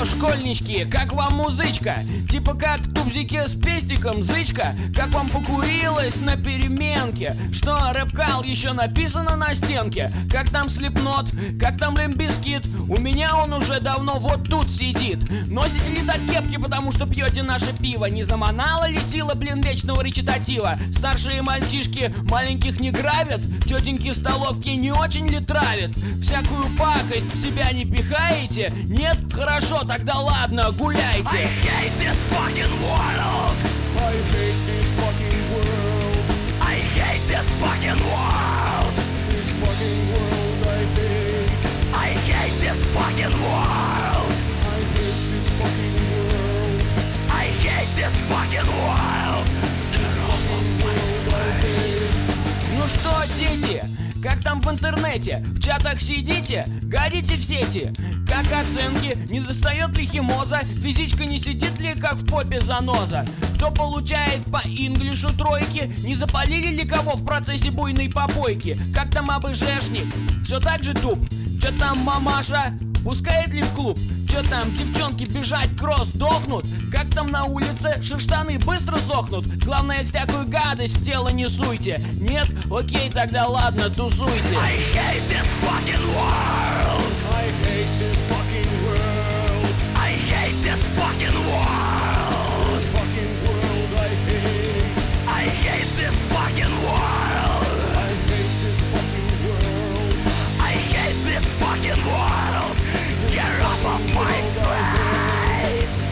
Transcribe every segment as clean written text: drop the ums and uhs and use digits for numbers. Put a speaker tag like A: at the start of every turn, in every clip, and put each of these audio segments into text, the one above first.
A: чё, школьнички, как вам музычка? Типа как в тубзике с пестиком, зычка? Как вам покурилось на переменке? Что, рэп-кал еще написано на стенке? Как там Slipknot, как там Limp Bizkit? У меня он уже давно вот тут сидит. Носите ли так кепки, потому что пьете наше пиво? Не заманала ли сила, блин, вечного речитатива? Старшие мальчишки маленьких не грабят? Тетеньки в столовке не очень ли травят? Всякую пакость в себя не пихаете? Нет? Хорошо, тогда ладно, гуляйте.
B: I hate this fucking world.
A: I hate this fucking world.
B: I hate this fucking world.
A: This fucking world I hate.
B: I hate this fucking world.
A: I hate this fucking world.
B: I hate this fucking world. Get off of my face.
A: Ну что, дети, как там в интернете? В чатах сидите? Горите в сети? Как оценки? Не достает ли химоза? Физичка не сидит ли, как в попе заноза? Кто получает по инглишу тройки? Не запалили ли кого в процессе буйной попойки? Как там АБЖшник? Все так же туп? Че там мамаша? Пускает ли в клуб? Че там девчонки бежать кросс дохнут? Как там на улице шерштаны быстро сохнут? Главное, всякую гадость в тело не суйте. Нет? Окей, тогда ладно, тусуйте.
B: I hate this fucking world.
A: I hate this fucking world.
B: I hate this fucking world.
A: Fucking world I hate.
B: I hate this fucking world.
A: I hate this fucking world.
B: I hate this fucking world. Get off of my face.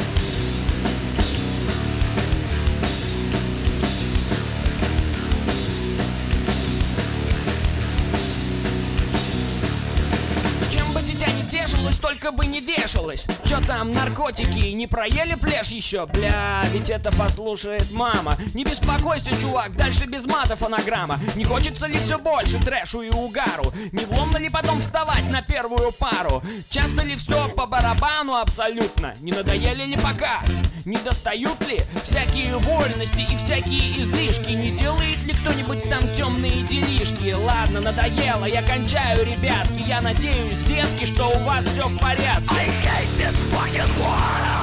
A: Чем бы дитя не тешилось, только бы не вешалось. Чё там, наркотики, не проели плешь еще? Бля, ведь это послушает мама. Не беспокойся, чувак, дальше без мата фонограмма. Не хочется ли все больше трэшу и угару? Не вломно ли потом вставать на первую пару? Часто ли все по барабану абсолютно? Не надоели ли пока? Не достают ли всякие вольности и всякие излишки? Не делает ли кто-нибудь там темные делишки? Ладно, надоело, я кончаю, ребятки. Я надеюсь, детки, что у вас все в порядке.
B: I hate this fucking world.